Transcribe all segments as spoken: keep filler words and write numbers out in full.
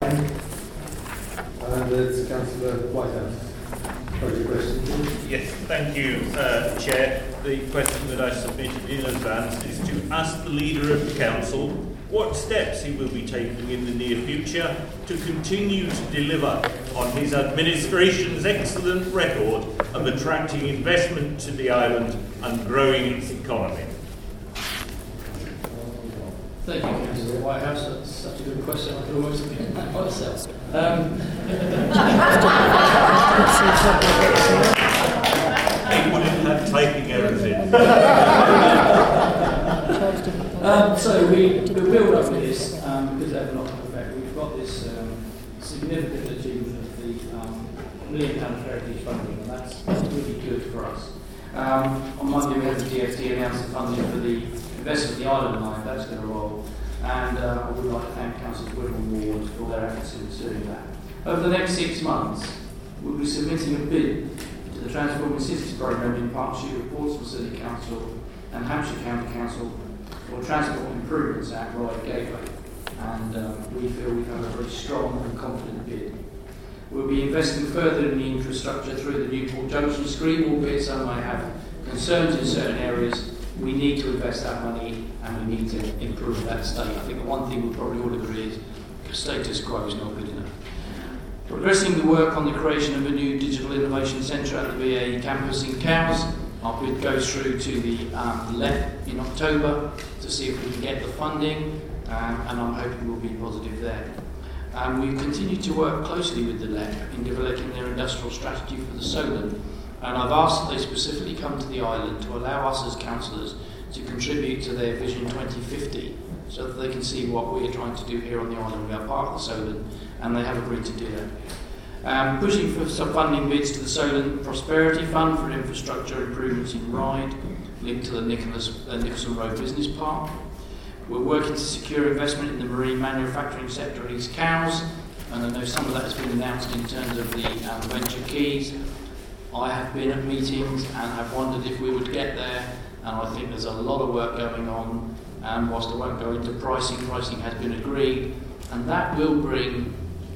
Chairman. And it's Councillor Whitehouse. Your question, please. Yes, thank you, uh, Chair. The question that I submitted in advance is to ask the Leader of the Council what steps he will be taking in the near future to continue to deliver on his administration's excellent record of attracting investment to the island and growing its economy. Thank you, Councillor Whitehouse. That's such a good question. I could almost have given that myself. Um, He wouldn't have typing errors in. um, so we, we build up with this um, because they have a knock-on effect. We've got this um, significant achievement of the um, million pound heritage funding, and that's really good for us. Um, on Monday, we had the D F T announce the funding for the investment of the Island Line. That's going to roll. And uh, I would like to thank Councillor Whittle Ward for their efforts in doing that. Over the next six months, we'll be submitting a bid to the Transforming Cities Programme in partnership with Portsmouth City Council and Hampshire County Council for transport improvements at Ryde Gateway. And um, we feel we have a very strong and confident bid. We'll be investing further in the infrastructure through the Newport Junction scheme, albeit some may have concerns in certain areas. We need to invest that money and we need to improve that state. I think the one thing we probably all agree is the status quo is not good enough. Progressing the work on the creation of a new digital innovation centre at the B A E campus in Cowes. Our bid goes through to the um, L E P in October to see if we can get the funding, um, and I'm hoping we'll be positive there. Um, we continue to work closely with the L E P in developing their industrial strategy for the Solent. And I've asked that they specifically come to the island to allow us as councillors to contribute to their Vision twenty fifty so that they can see what we're trying to do here on the island. We are part of the Solent and they have agreed to do that. Um, pushing for some funding bids to the Solent Prosperity Fund for infrastructure improvements in Ryde, linked to the Nicholas, uh, Nicholson Road Business Park. We're working to secure investment in the marine manufacturing sector at East Cowes, and I know some of that has been announced in terms of the um, Venture Keys. I have been at meetings and have wondered if we would get there, and I think there's a lot of work going on, and whilst I won't go into pricing, pricing has been agreed, and that will bring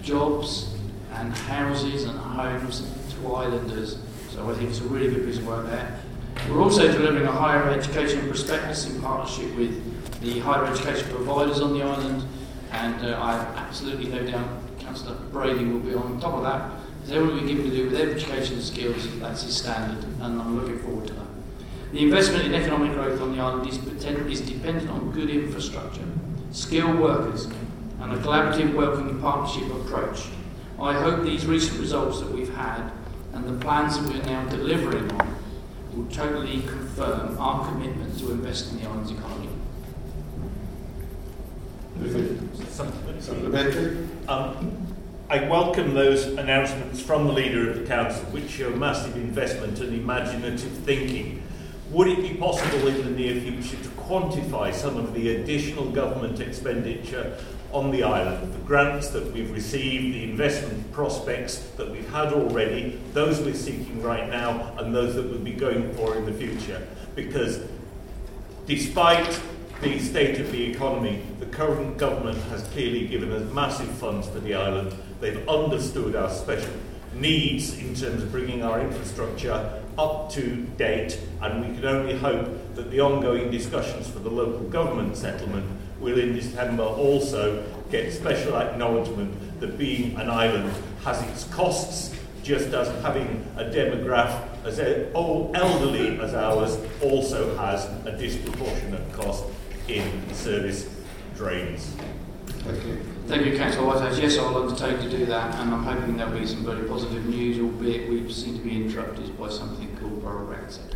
jobs and houses and homes to islanders, so I think it's a really good piece of work there. We're also delivering a higher education prospectus in partnership with the higher education providers on the island, and uh, I have absolutely no doubt Councillor Brady will be on top of that. Everything we're given to do with education skills, that's his standard, and I'm looking forward to that. The investment in economic growth on the island is, pretend, is dependent on good infrastructure, skilled workers, and a collaborative, welcoming partnership approach. I hope these recent results that we've had and the plans that we're now delivering on will totally confirm our commitment to invest in the island's economy. Supplementary. Um, I welcome those announcements from the Leader of the Council, which show massive investment and imaginative thinking. Would it be possible in the near future to quantify some of the additional government expenditure on the island, the grants that we've received, the investment prospects that we've had already, those we're seeking right now, and those that we'll be going for in the future? Because despite the state of the economy, the current government has clearly given us massive funds for the island. They've understood our special needs in terms of bringing our infrastructure up to date, and we can only hope that the ongoing discussions for the local government settlement will in December also get special acknowledgement that being an island has its costs, just as having a demographic as elderly as ours also has a disproportionate cost in service drains. Thank you. Thank you, Councillor Whitehouse. Yes, I'll undertake to do that, and I'm hoping there'll be some very positive news, albeit we seem to be interrupted by something called Borough Brexit.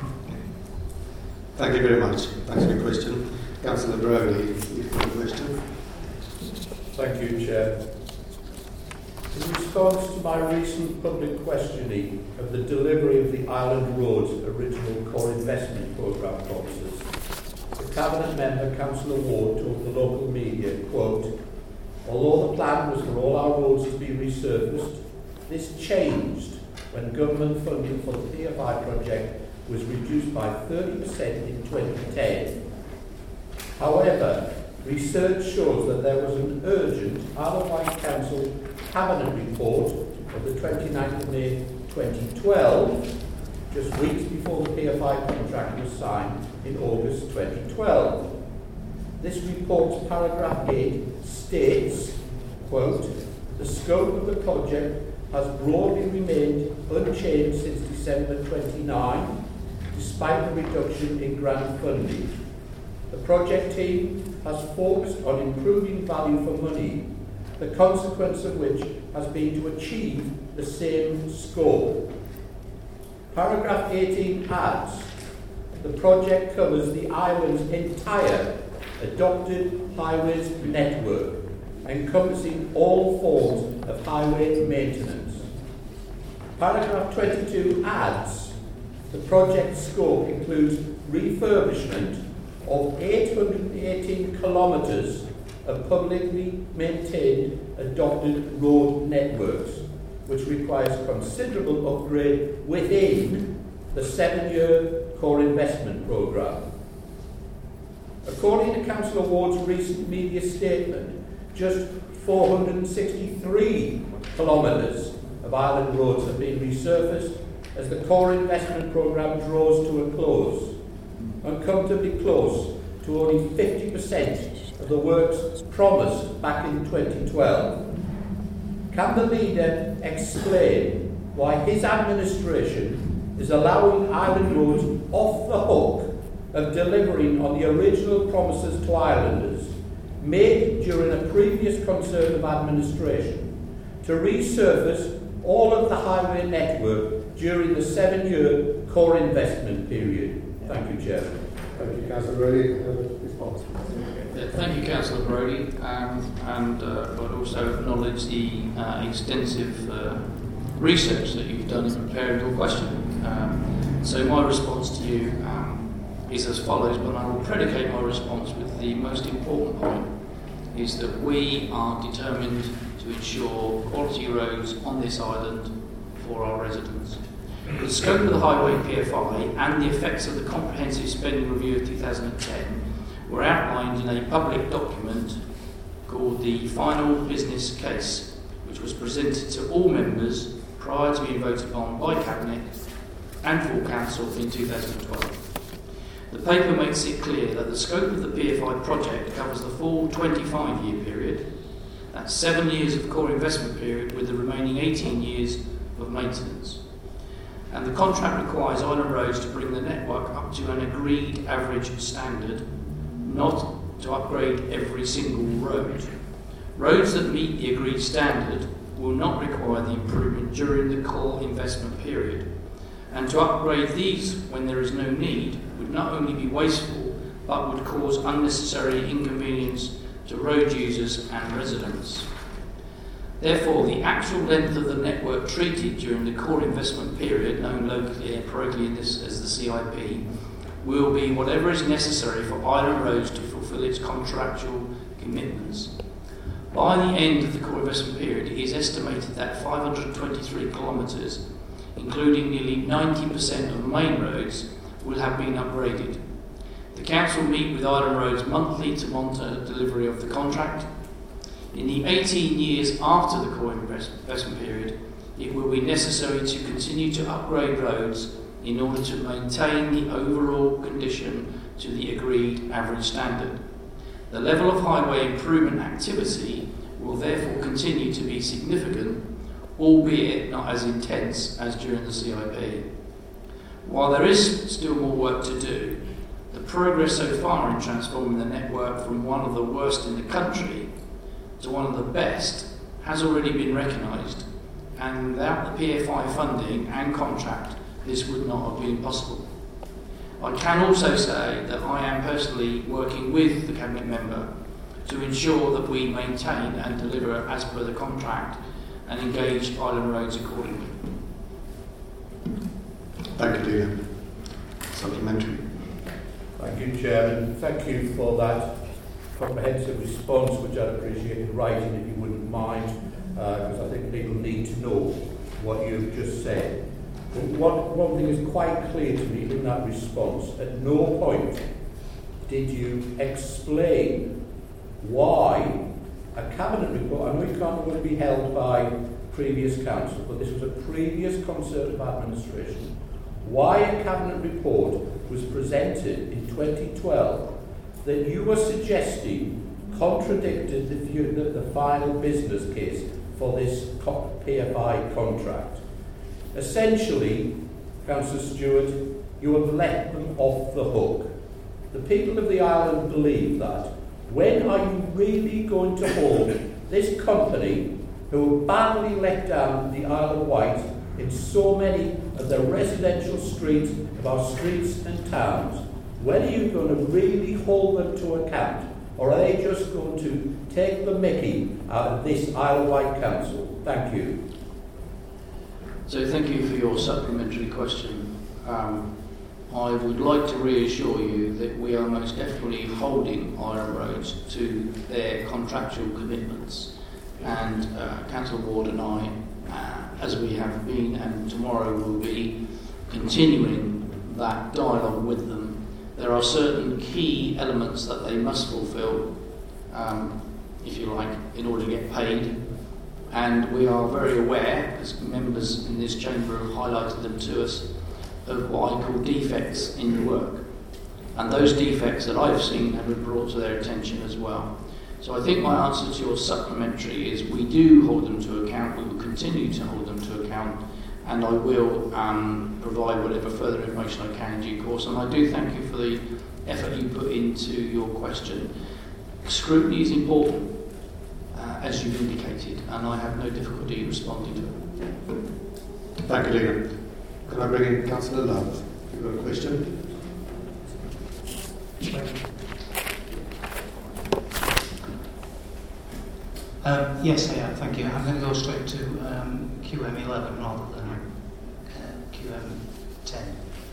Thank you very much. Thanks for your question. Councillor Brody, you've got a question. Thank you, Chair. In response to my recent public questioning of the delivery of the Island Roads original core investment programme promises, the Cabinet member, Councillor Ward, told the local media, quote, "Although the plan was for all our roads to be resurfaced, this changed when government funding for the P F I project was reduced by thirty percent in twenty ten. However, research shows that there was an urgent Isle of Wight Council Cabinet report of the twenty-ninth of May twenty twelve, just weeks before the P F I contract was signed in August twenty twelve. This report's paragraph eight states, quote, "The scope of the project has broadly remained unchanged since December twenty-ninth, despite a reduction in grant funding. The project team has focused on improving value for money, the consequence of which has been to achieve the same scope." Paragraph eighteen adds, "The project covers the island's entire adopted highways network, encompassing all forms of highway maintenance." Paragraph twenty-two adds, "The project scope includes refurbishment of eight hundred eighteen kilometres of publicly maintained adopted road networks, which requires considerable upgrade within the seven-year core investment programme." According to Councillor Ward's recent media statement, just four hundred sixty-three kilometres of island roads have been resurfaced as the core investment programme draws to a close, uncomfortably close to only fifty percent of the works promised back in twenty twelve. Can the leader explain why his administration is allowing island roads off the hook of delivering on the original promises to islanders made during a previous Conservative administration to resurface all of the highway network during the seven-year core investment period? Thank you, Chairman. Thank you, Councillor Brody. Uh, response. Yeah, thank you, Councillor Brody, um, and uh, I'd also acknowledge the uh, extensive uh, research that you've done in preparing your question. Um, so my response to you um, is as follows, but I will predicate my response with the most important point, is that we are determined to ensure quality roads on this island for our residents. The scope of the Highway P F I and the effects of the Comprehensive Spending Review of two thousand ten were outlined in a public document called the Final Business Case, which was presented to all members prior to being voted upon by Cabinet and full Council in two thousand twelve. The paper makes it clear that the scope of the P F I project covers the full twenty-five year period, that's seven years of core investment period with the remaining eighteen years of maintenance. And the contract requires Island Roads to bring the network up to an agreed average standard, not to upgrade every single road. Roads that meet the agreed standard will not require the improvement during the core investment period, and to upgrade these when there is no need would not only be wasteful but would cause unnecessary inconvenience to road users and residents. Therefore, the actual length of the network treated during the core investment period, known locally and parochially in this as the C I P, will be whatever is necessary for Island Roads to fulfil its contractual commitments. By the end of the core investment period, it is estimated that five hundred twenty-three kilometres, including nearly ninety percent of main roads, will have been upgraded. The Council meet with Island Roads monthly to monitor delivery of the contract. In the eighteen years after the core investment period, it will be necessary to continue to upgrade roads in order to maintain the overall condition to the agreed average standard. The level of highway improvement activity will therefore continue to be significant, albeit not as intense as during the C I P. While there is still more work to do, the progress so far in transforming the network from one of the worst in the country to one of the best has already been recognised, and without the P F I funding and contract, this would not have been possible. I can also say that I am personally working with the Cabinet member to ensure that we maintain and deliver as per the contract and engage Island Roads accordingly. Thank you, Dean. Supplementary. Thank you, Chairman. Thank you for that comprehensive response, which I'd appreciate in writing if you wouldn't mind, because uh, I think people need to know what you've just said. But one, one thing is quite clear to me in that response. At no point did you explain why a cabinet report, I know it can't always be held by previous council, but this was a previous Conservative administration, why a cabinet report was presented in twenty twelve that you were suggesting contradicted the, view, the, the final business case for this P F I contract. Essentially, Councillor Stewart, you have let them off the hook. The people of the island believe that. When are you really going to hold this company who badly let down the Isle of Wight in so many of the residential streets of our streets and towns? When are you going to really hold them to account? Or are they just going to take the mickey out of this Isle of Wight Council? Thank you. So thank you for your supplementary question. Um, I would like to reassure you that we are most definitely holding Iron Roads to their contractual commitments. And uh, Councillor Ward and I, uh, as we have been and tomorrow will be, continuing that dialogue with them. There are certain key elements that they must fulfil, um, if you like, in order to get paid. And we are very aware, as members in this chamber have highlighted them to us, of what I call defects in the work. And those defects that I've seen have been brought to their attention as well. So I think my answer to your supplementary is we do hold them to account, we will continue to hold them to account, and I will um, provide whatever further information I can in due course. And I do thank you for the effort you put into your question. Scrutiny is important, uh, as you've indicated, and I have no difficulty responding to it. Thank you, Dean. Can I bring in Councillor Love? You've got a question? Um, yes, I am. Thank you. I'm going to go straight to um, Q M eleven rather than uh, Q M ten.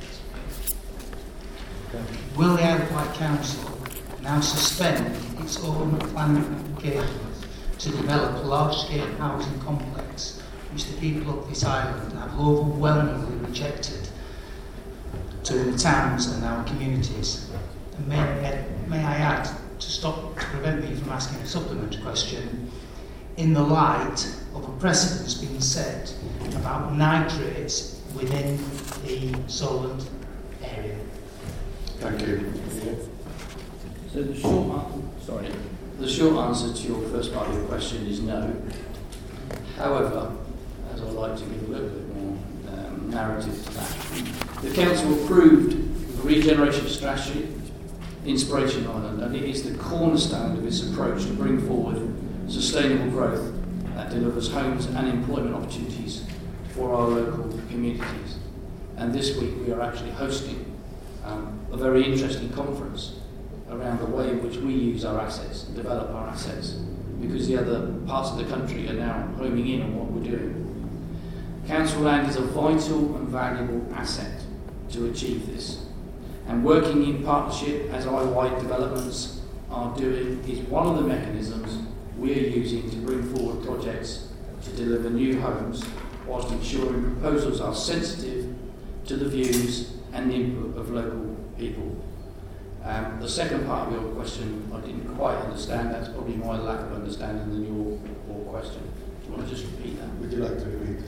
Okay. Will the Isle of Wight Council now suspend its own planning applications to develop a large-scale housing complex which the people of this island have overwhelmingly rejected to the towns and our communities? And may, may I add, to stop to prevent me from asking a supplementary question, in the light of a precedence being set about nitrates within the Solent area? Thank you. So the short answer, sorry, the short answer to your first part of your question is no. However, as I'd like to give a little bit more um, narrative to that, the council approved the regeneration strategy, Inspiration Island, and it is the cornerstone of its approach to bring forward sustainable growth that delivers homes and employment opportunities for our local communities. And this week we are actually hosting um, a very interesting conference around the way in which we use our assets and develop our assets, because the other parts of the country are now homing in on what we're doing. Council land is a vital and valuable asset to achieve this. And working in partnership, as I Wight Developments are doing, is one of the mechanisms we are using to bring forward projects to deliver new homes, whilst ensuring proposals are sensitive to the views and the input of local people. Um, the second part of your question I didn't quite understand. That's probably my lack of understanding than your, your question. Do you want to just repeat that? Would you like to repeat?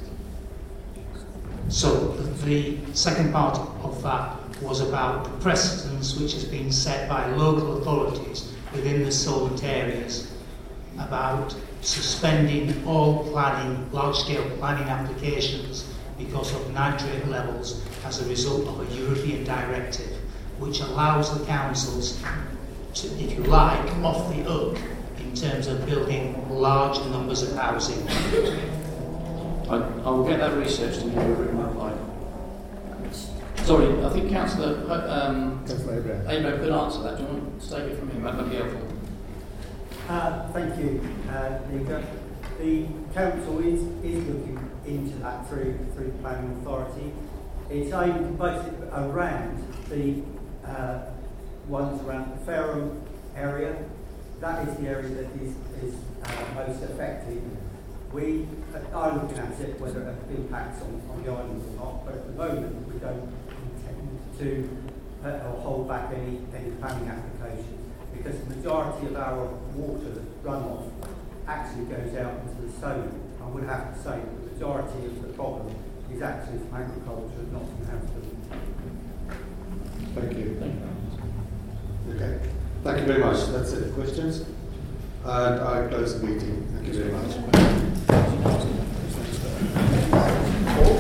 So the second part of that was about the precedence which has been set by local authorities within the Solent areas about suspending all planning, large-scale planning applications because of nitrate levels as a result of a European directive which allows the councils to, if you like, off the hook in terms of building large numbers of housing. I, I will get that research to give you a written reply. Sorry, I think Councillor um, Abraham. Abraham could answer that. Do you want to take it from him? That would be helpful. Uh, thank you, uh, Nika. The council is, is looking into that through through planning authority. It's aimed both around the uh, ones around the Fareham area. That is the area that is, is uh, most affected. We are looking at it, whether it impacts on, on the island or not, but at the moment we don't intend to uh, or hold back any, any planning applications. because the majority of our water runoff actually goes out into the Solent. I would have to say that the majority of the problem is actually from agriculture, not from house building. Thank you. Okay. Thank you very much. That's it. Questions? And I close the meeting. Thank you very much.